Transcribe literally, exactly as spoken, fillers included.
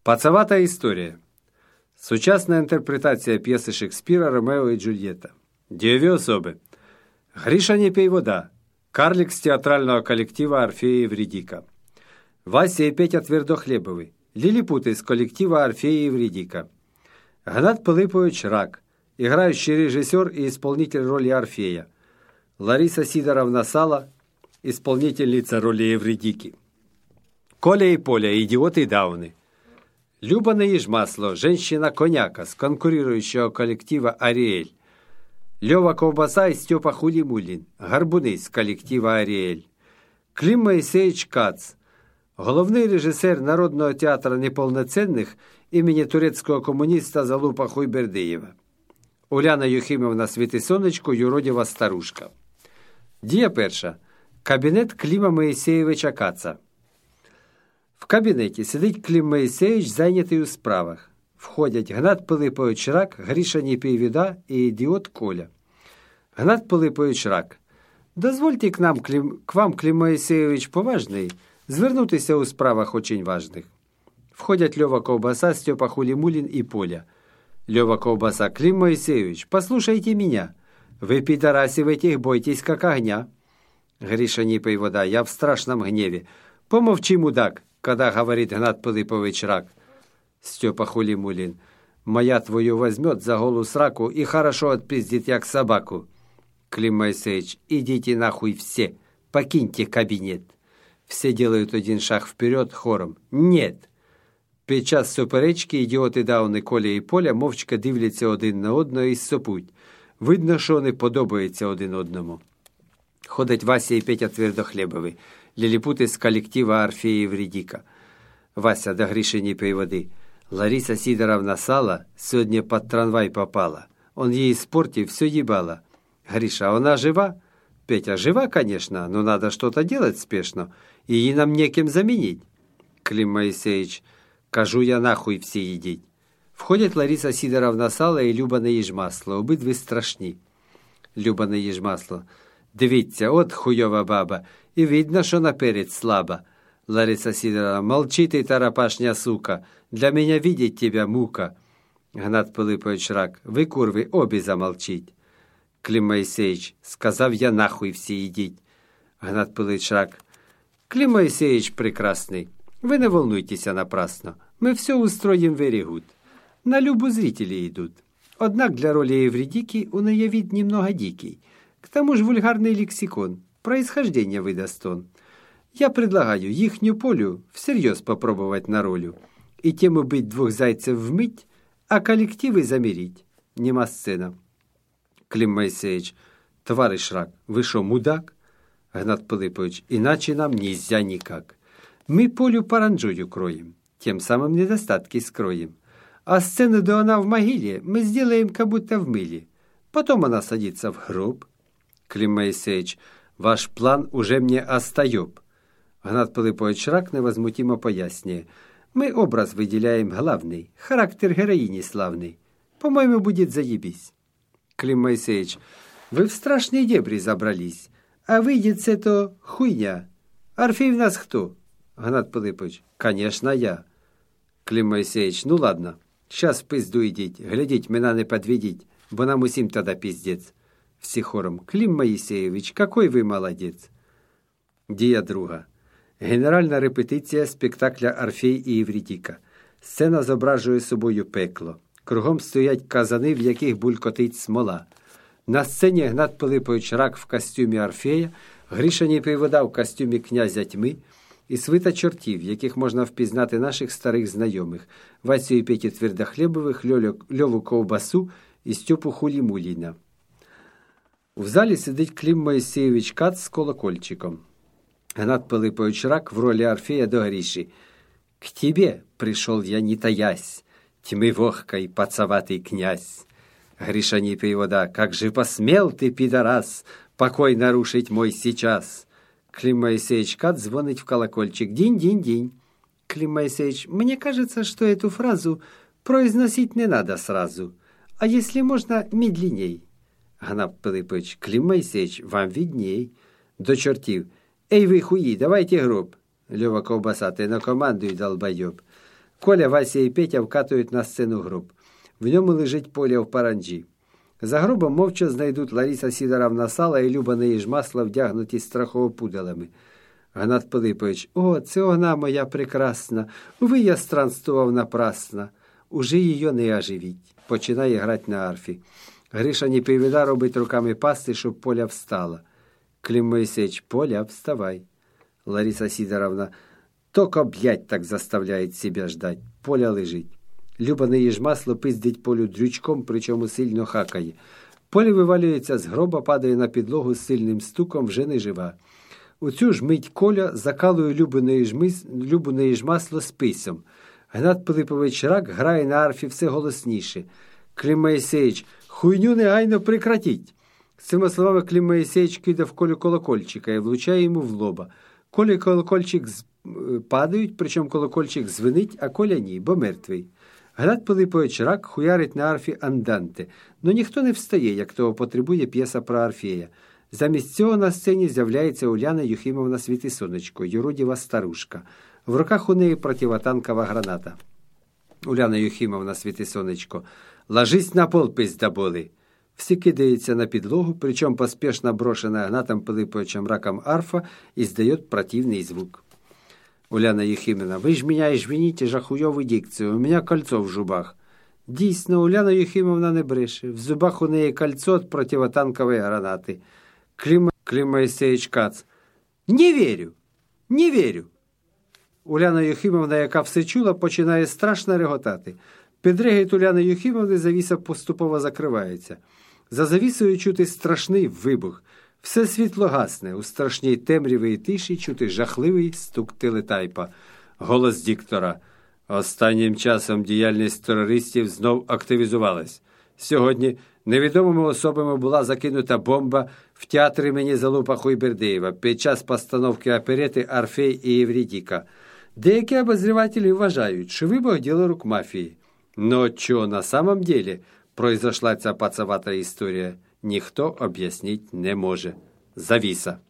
Пацавата історія. Сучасна інтерпретація п'єси Шекспіра «Ромео і Джульєта». Дієві особи. Гріша Непейвода, карлик з театрального колектива «Орфея и Евридика». Вася и Петя Твердохлебовы, лилипуты из коллектива «Орфея и Евридика». Гнат Пилипович Рак, играющий режиссер и исполнитель роли Орфея. Лариса Сидоровна Сала, исполнительница роли Евридики. Коля и Поля, идиоты и дауны. Люба Наежмасло, женщина-коняка с конкурирующего коллектива «Ариэль». Лёва Ковбаса и Степа Хулимулин, горбуны из коллектива «Ариэль». Клим Моисеевич Кац, головний режисер Народного театра неповноцінних імені турецького комуніста Залупа Хуйбердиєва. Уляна Юхимовна Світисонечко, юродіва старушка. Дія перша. Кабінет Клима Моїсеєвича Каца. В кабінеті сидить Клим Моїсеєвич, зайнятий у справах. Входять Гнат Пилипович Рак, Гріша Непейвода і ідіот Коля. Гнат Пилипович Рак. Дозвольте к нам, Клим, к вам, Клим Моїсеєвич поважний, звернутися у справах очень важных. Входят Лёва Ковбаса, Степа Хулимулин и Поля. Лёва Ковбаса: Клим Моисеевич, послушайте меня. Вы, пидораси, в этих бойтесь, как огня. Гриша Непейвода: я в страшном гневе. Помолчи, мудак, когда говорит Гнат Пилипович Рак. Степа Хулимулин: моя твою возьмет за голу сраку и хорошо отпиздит, як собаку. Клим Моисеевич: идите нахуй все, покиньте кабинет. Все делают один шаг вперед хором. Нет. Під час суперечки ідіоти Дауни, Коля і Поля мовчки дивляться один на одного і сопуть. Видно, що вони подобаються один одному. Ходять Вася і Петя Твердохлебовы, лилипуты з колектива «Орфея и Евридика». Вася до Гриши Непейводы: Лариса Сидоровна Сала сегодня под трамвай попала. Он ей испортив все ебало. Гриша: она жива? Петя: жива, конечно, но надо что-то делать спешно, и ей нам неким заменить. Клим Моисеевич: кажу я нахуй всі їдіть. Входять Лариса Сидоровна Сала і Люба Наєжмасло, обидві страшні. Люба Наєжмасло: дивіться, от хуйова баба, і видно, що наперед слаба. Лариса Сидоровна: молчи ти, тарапашня сука, для меня видеть тебя мука. Гнат Пилипович Рак: ви, курви, обі замолчіть. Клим Моисеевич: сказав я нахуй всі їдіть. Гнат Пилипович Рак: Клим Моисеевич прекрасний, вы не волнуйтеся напрасно, мы все устроим very good. На любу зрители идут. Однако для роли Евридики у неї вид немного дикий. К тому же вульгарный лексикон, происхождение выдаст он. Я предлагаю їхню Полю всерьез попробовать на ролю. И тем убить двух зайцев вмить, а коллективы замерить. Нема сцена. Клим Моисеевич: товарищ Рак, вы шо, мудак? Гнат Пилипович: иначе нам нельзя никак. Мы Полю паранджую кроем, тем самым недостатки скроем. А сцену, да она в могиле, мы сделаем, как будто в мыле. Потом она садится в гроб. Клим Моисеевич: ваш план уже мне остаёб. Гнат Пилипович Рак невозмутимо поясняє: мы образ выделяем главный, характер героини славный. По-моему, будет заебись. Клим Моисеевич: вы в страшные дебри забрались, а выйдет с этого хуйня. Орфей в нас кто? Гнат Пилипович: конечно, я. Клим Моисеевич: ну ладно, сейчас в пизду идіть, глядіть, мене не подведіть, бо нам усім тогда пиздец. Всі хором: Клим Моисеевич, какой ви молодець. Дія друга. Генеральна репетиція спектакля «Орфей і Евридика». Сцена зображує собою пекло. Кругом стоять казани, в яких булькотить смола. На сцені Гнат Пилипович Рак в костюмі Орфея, Гріша Непейвода в костюмі князя тьми і свита чортів, яких можна впізнати наших старих знайомих – Васю і Петю Твердохлебових, Льову Ковбасу і Степу Хулімуліна. В залі сидить Клим Моисеевич Кац з колокольчиком. Гнат Пилипович Рак в ролі Орфея до Гриши: «К тебе пришел я не таясь, тьмы вогкой пацаватый князь». Гриша Непейвода: как же посмел ты, пидорас, покой нарушить мой сейчас. Клим Моисеевич Кац звонит в колокольчик: динь-динь-динь. Клим Моисеевич: мне кажется, что эту фразу произносить не надо сразу, а если можно, медленней. Гнат Пилипович: Клим Моисеевич, вам видней. До чертів: эй вы хуи, давайте гроб. Лёва Ковбаса: ты накомандуй, долбоёб. Коля, Вася і Петя вкатують на сцену гроб. В ньому лежить Поля в паранджі. За гробом мовча знайдуть Лариса Сидоровна Сала і Люба Неїжмасла, вдягнуті страховопуделами. Гнат Пилипович: «О, це вона моя прекрасна, ви я странствував напрасно. Уже її не оживіть». Починає грати на арфі. Гриша Непивіда робить руками пасти, щоб Поля встала. Клим Моїсеїч: «Поля, вставай». Лариса Сидоровна: «Только блядь, так заставляет себя ждать». Поля лежить. Люба Неїжмасло пиздить Полю дрючком, причому сильно хакає. Поля вивалюється з гроба, падає на підлогу з сильним стуком, вже не жива. У цю ж мить Коля закалує Любу Неїжмис... Любу Неїжмасло списом. Гнат Пилипович Рак грає на арфі все голосніше. Клим Моїсеїч: «Хуйню негайно прекратіть». З цими словами Клим Моїсеїч кидає в Колю колокольчика і влучає йому в лоба. Коля і колокольчик з... падають, причому колокольчик звенить, а Коля ні, бо мертвий. Гнат Пилипович Рак хуярить на арфі анданте, но ніхто не встає, як того потребує п'єса про Орфея. Замість цього на сцені з'являється Уляна Юхимовна Світисонечко, юродіва старушка. В руках у неї противотанкова граната. Уляна Юхимовна Світисонечко: «Ложись на пол, пиздоболи». Всі кидаються на підлогу, причому поспешно брошена Гнатом Пилиповичем Раком арфа издает противный звук. Уляна Юхимовна: «Вы ж меня извините за хуёвую дикцию, у меня кольцо в зубах». Дійсно, Уляна Юхимовна не бреше. В зубах у неї кольцо від противотанкової гранати. Клим, Клим Моїсеїч Кац: «Не вірю! Не вірю!» Уляна Юхимовна, яка все чула, починає страшно реготати. Під регіт Уляни Юхимовни завіса поступово закривається. За завісою чути страшний вибух. Все світло гасне. У страшній темряві і тиші чути жахливий стук телетайпа. Голос диктора: «Останнім часом діяльність терористів знов активізувалась. Сьогодні невідомими особами була закинута бомба в театр імені Залупа Хуйбердєєва під час постановки оперети «Орфей і Евридика». Деякі обозреватели вважають, що вибух – діло рук мафії. Но що на самом деле произошла ця пацавата історія, ніхто об'яснити не може. Завіса.